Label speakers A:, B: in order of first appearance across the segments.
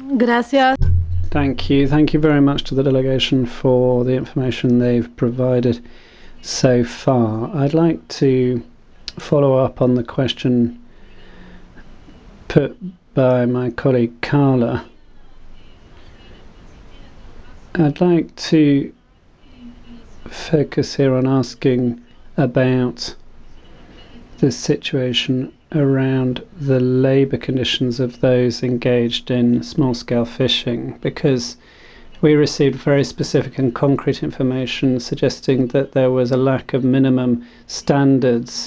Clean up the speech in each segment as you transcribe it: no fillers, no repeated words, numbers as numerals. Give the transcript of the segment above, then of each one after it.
A: Gracias.
B: Thank you. Thank you very much to the delegation for the information they've provided so far. I'd like to follow up on the question put by my colleague Carla. I'd like to focus here on asking about the situation around the labour conditions of those engaged in small-scale fishing, because we received very specific and concrete information suggesting that there was a lack of minimum standards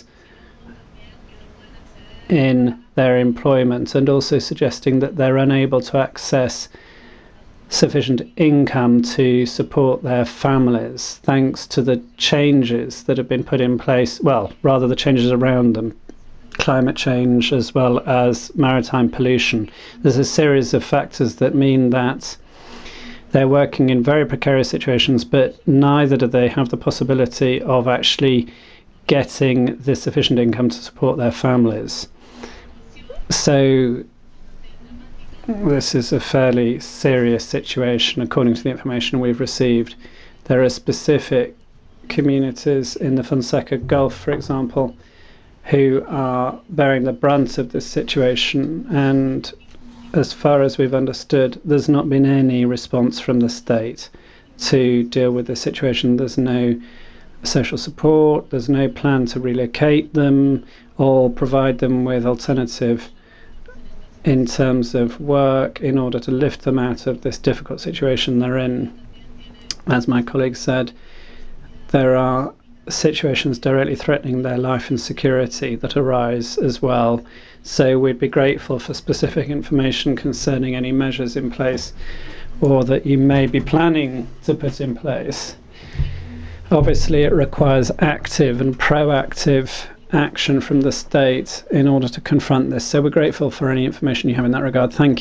B: in their employment, and also suggesting that they're unable to access sufficient income to support their families thanks to the changes that have been put in place, well, rather the changes around them, climate change as well as maritime pollution. There's a series of factors that mean that they're working in very precarious situations, but neither do they have the possibility of actually getting the sufficient income to support their families. So this is a fairly serious situation, according to the information we've received. There are specific communities in the Fonseca Gulf, for example, who are bearing the brunt of this situation, and as far as we've understood, there's not been any response from the state to deal with the situation. There's no social support, there's no plan to relocate them or provide them with alternative in terms of work in order to lift them out of this difficult situation they're in. As my colleague said, there are situations directly threatening their life and security that arise as well. So we'd be grateful for specific information concerning any measures in place or that you may be planning to put in place. Obviously, it requires active and proactive action from the state in order to confront this. So we're grateful for any information you have in that regard. Thank you.